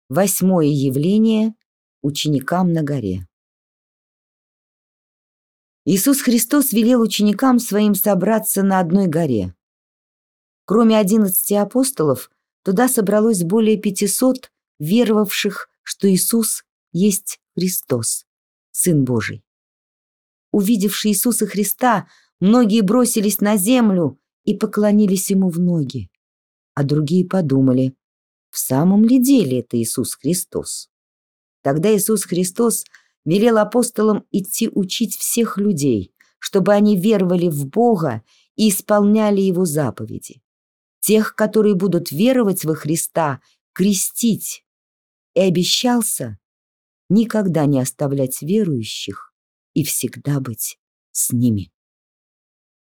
Восьмое явление ученикам на горе. Иисус Христос велел ученикам своим собраться на одной горе. Кроме 11 апостолов, туда собралось более 500 веровавших, что Иисус есть Христос, Сын Божий. Увидевши Иисуса Христа, многие бросились на землю и поклонились Ему в ноги, а другие подумали, в самом ли деле это Иисус Христос? Тогда Иисус Христос велел апостолам идти учить всех людей, чтобы они веровали в Бога и исполняли Его заповеди. Тех, которые будут веровать во Христа, крестить. И обещался никогда не оставлять верующих и всегда быть с ними.